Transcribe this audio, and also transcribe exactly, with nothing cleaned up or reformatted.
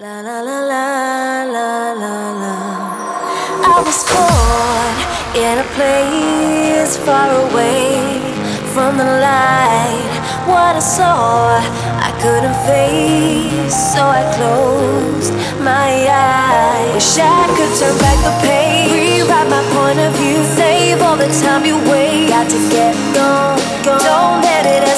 La la la la la la la. I was born in a place far away from the light. What I saw I couldn't face, so I closed my eyes. Wish I could turn back the pain, rewrite my point of view, save all the time you wait. Got to get gone, gone. Don't let it